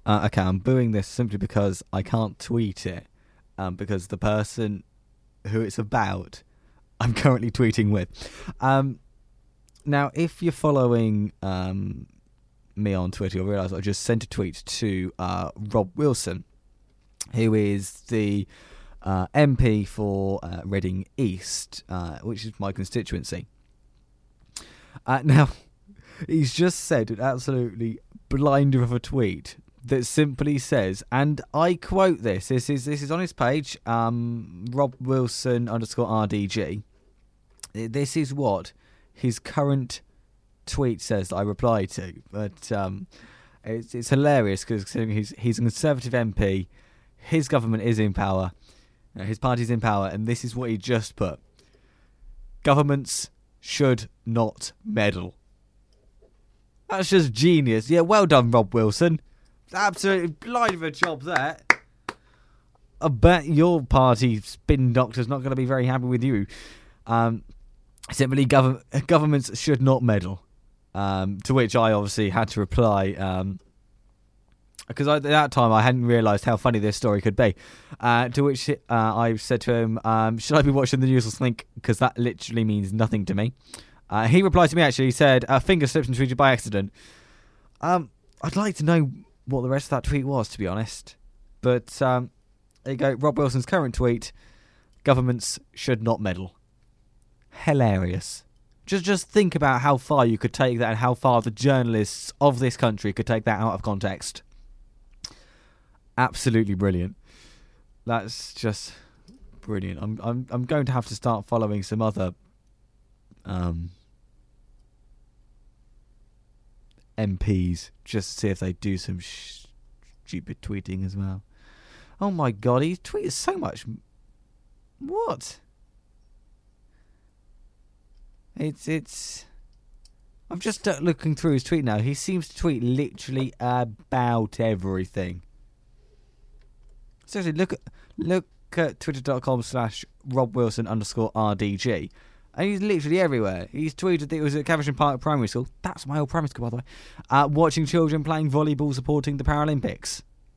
Okay, I'm booing this simply because I can't tweet it. Because the person who it's about, I'm currently tweeting with. Now, if you're following me on Twitter, you'll realise I just sent a tweet to Rob Wilson, who is the MP for Reading East, which is my constituency. Now, he's just said an absolutely blinder of a tweet that simply says, and I quote this is on his page, Rob Wilson _RDG. This is what his current tweet says that I replied to, but it's hilarious because he's a Conservative MP, his government is in power, his party's in power, and this is what he just put: governments should not meddle. That's just genius. Yeah, well done, Rob Wilson. Absolutely blind of a job there. I bet your party spin doctor's not going to be very happy with you. Simply, governments should not meddle. To which I obviously had to reply, because at that time I hadn't realised how funny this story could be. To which I said to him, should I be watching the news or something? Because that literally means nothing to me. He replied to me, actually. He said, finger slipped and tweeted by accident. I'd like to know what the rest of that tweet was, to be honest. But there you go. Rob Wilson's current tweet: governments should not meddle. Hilarious. Just think about how far you could take that and how far the journalists of this country could take that out of context. Absolutely brilliant. That's just brilliant. I'm going to have to start following some other MPs just to see if they do some stupid tweeting as well. Oh my god, he tweets so much. What? It's. I'm just looking through his tweet now. He seems to tweet literally about everything. Seriously, look at twitter.com/Rob Wilson _RDG. And he's literally everywhere. He's tweeted that it was at Caversham Park Primary School. That's my old primary school, by the way. Watching children playing volleyball supporting the Paralympics.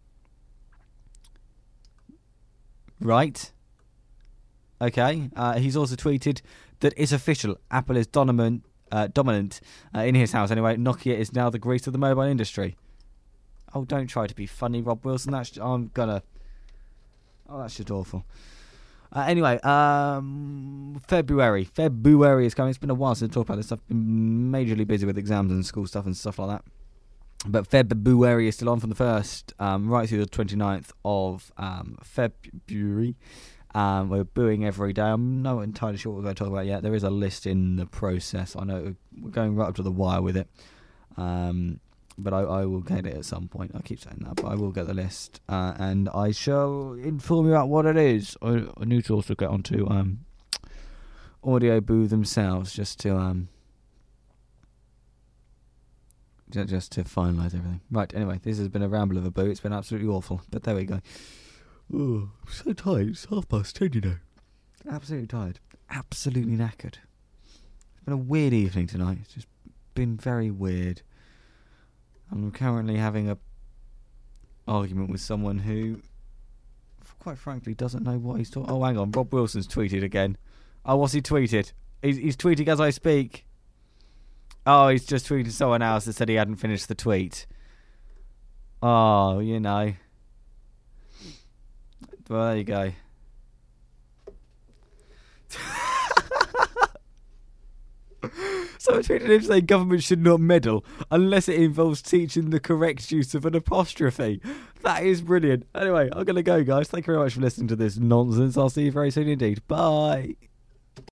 Right. Okay. He's also tweeted that it's official. Apple is dominant in his house anyway. Nokia is now the grease of the mobile industry. Oh, don't try to be funny, Rob Wilson. That's just awful. Anyway, February is coming. It's been a while since I talked about this. I've been majorly busy with exams and school stuff and stuff like that. But February is still on from the 1st, right through the 29th of February. We're booing every day. I'm not entirely sure what we're going to talk about yet. There is a list in the process. I know we're going right up to the wire with it. But I will get it at some point. I keep saying that, but I will get the list. And I shall inform you about what it is. I need to also get onto Audio Boo themselves just to finalise everything. Right, anyway, this has been a ramble of a boo. It's been absolutely awful. But there we go. Oh, I'm so tired. It's 10:30, you know. Absolutely tired. Absolutely knackered. It's been a weird evening tonight. It's just been very weird. I'm currently having a argument with someone who, quite frankly, doesn't know what he's talking. Oh, hang on. Rob Wilson's tweeted again. Oh, what's he tweeted? He's tweeting as I speak. Oh, he's just tweeted someone else that said he hadn't finished the tweet. Oh, you know. Well, there you go. So I tweeted him saying government should not meddle unless it involves teaching the correct use of an apostrophe. That is brilliant. Anyway, I'm going to go, guys. Thank you very much for listening to this nonsense. I'll see you very soon indeed. Bye.